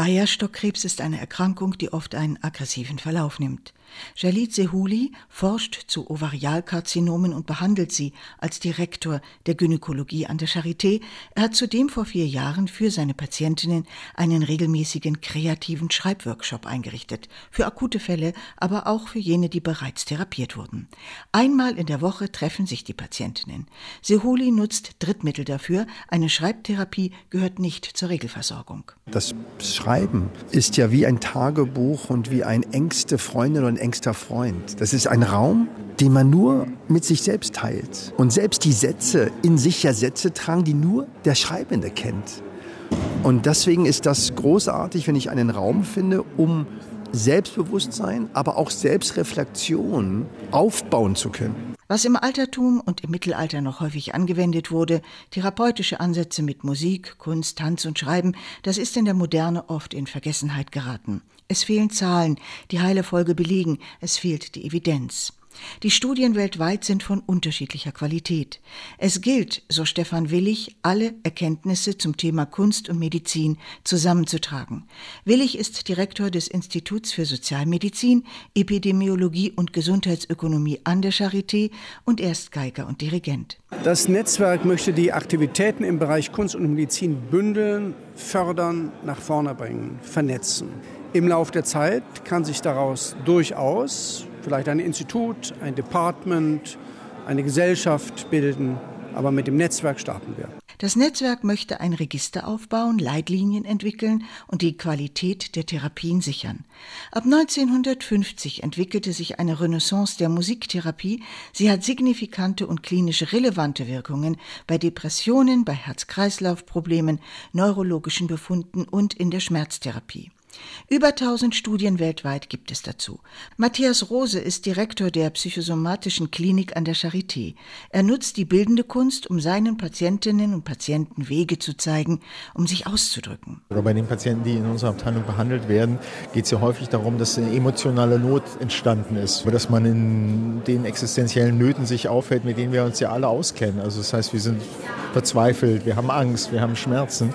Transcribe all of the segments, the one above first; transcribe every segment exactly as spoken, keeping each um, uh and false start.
Eierstockkrebs ist eine Erkrankung, die oft einen aggressiven Verlauf nimmt. Jalid Sehouli forscht zu Ovarialkarzinomen und behandelt sie als Direktor der Gynäkologie an der Charité. Er hat zudem vor vier Jahren für seine Patientinnen einen regelmäßigen kreativen Schreibworkshop eingerichtet. Für akute Fälle, aber auch für jene, die bereits therapiert wurden. Einmal in der Woche treffen sich die Patientinnen. Sehouli nutzt Drittmittel dafür. Eine Schreibtherapie gehört nicht zur Regelversorgung. Das Schreiben ist ja wie ein Tagebuch und wie ein engste Freundin und engster Freund. Das ist ein Raum, den man nur mit sich selbst teilt. Und selbst die Sätze in sich ja Sätze tragen, die nur der Schreibende kennt. Und deswegen ist das großartig, wenn ich einen Raum finde, um Selbstbewusstsein, aber auch Selbstreflexion aufbauen zu können. Was im Altertum und im Mittelalter noch häufig angewendet wurde, therapeutische Ansätze mit Musik, Kunst, Tanz und Schreiben, das ist in der Moderne oft in Vergessenheit geraten. Es fehlen Zahlen, die Heilerfolge belegen, es fehlt die Evidenz. Die Studien weltweit sind von unterschiedlicher Qualität. Es gilt, so Stefan Willig, alle Erkenntnisse zum Thema Kunst und Medizin zusammenzutragen. Willig ist Direktor des Instituts für Sozialmedizin, Epidemiologie und Gesundheitsökonomie an der Charité und er ist Geiger und Dirigent. Das Netzwerk möchte die Aktivitäten im Bereich Kunst und Medizin bündeln, fördern, nach vorne bringen, vernetzen. Im Laufe der Zeit kann sich daraus durchaus vielleicht ein Institut, ein Department, eine Gesellschaft bilden, aber mit dem Netzwerk starten wir. Das Netzwerk möchte ein Register aufbauen, Leitlinien entwickeln und die Qualität der Therapien sichern. Ab neunzehnhundertfünfzig entwickelte sich eine Renaissance der Musiktherapie. Sie hat signifikante und klinisch relevante Wirkungen bei Depressionen, bei Herz-Kreislauf-Problemen, neurologischen Befunden und in der Schmerztherapie. Über tausend Studien weltweit gibt es dazu. Matthias Rose ist Direktor der psychosomatischen Klinik an der Charité. Er nutzt die bildende Kunst, um seinen Patientinnen und Patienten Wege zu zeigen, um sich auszudrücken. Bei den Patienten, die in unserer Abteilung behandelt werden, geht es ja häufig darum, dass eine emotionale Not entstanden ist. Dass man in den existenziellen Nöten sich aufhält, mit denen wir uns ja alle auskennen. Also das heißt, wir sind verzweifelt, wir haben Angst, wir haben Schmerzen.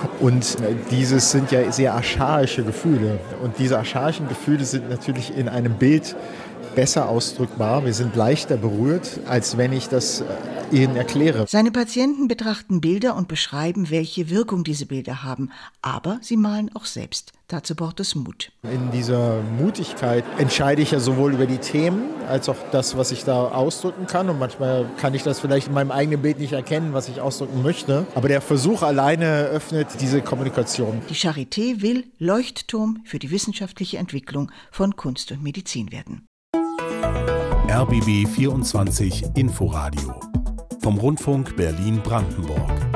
Und dieses sind ja sehr archaische Gefühle. Und diese archaischen Gefühle sind natürlich in einem Bild besser ausdrückbar. Wir sind leichter berührt, als wenn ich das ihnen erkläre. Seine Patienten betrachten Bilder und beschreiben, welche Wirkung diese Bilder haben. Aber sie malen auch selbst. Dazu braucht es Mut. In dieser Mutigkeit entscheide ich ja sowohl über die Themen, als auch das, was ich da ausdrücken kann. Und manchmal kann ich das vielleicht in meinem eigenen Bild nicht erkennen, was ich ausdrücken möchte. Aber der Versuch alleine öffnet diese Kommunikation. Die Charité will Leuchtturm für die wissenschaftliche Entwicklung von Kunst und Medizin werden. R B B vierundzwanzig Inforadio vom Rundfunk Berlin-Brandenburg.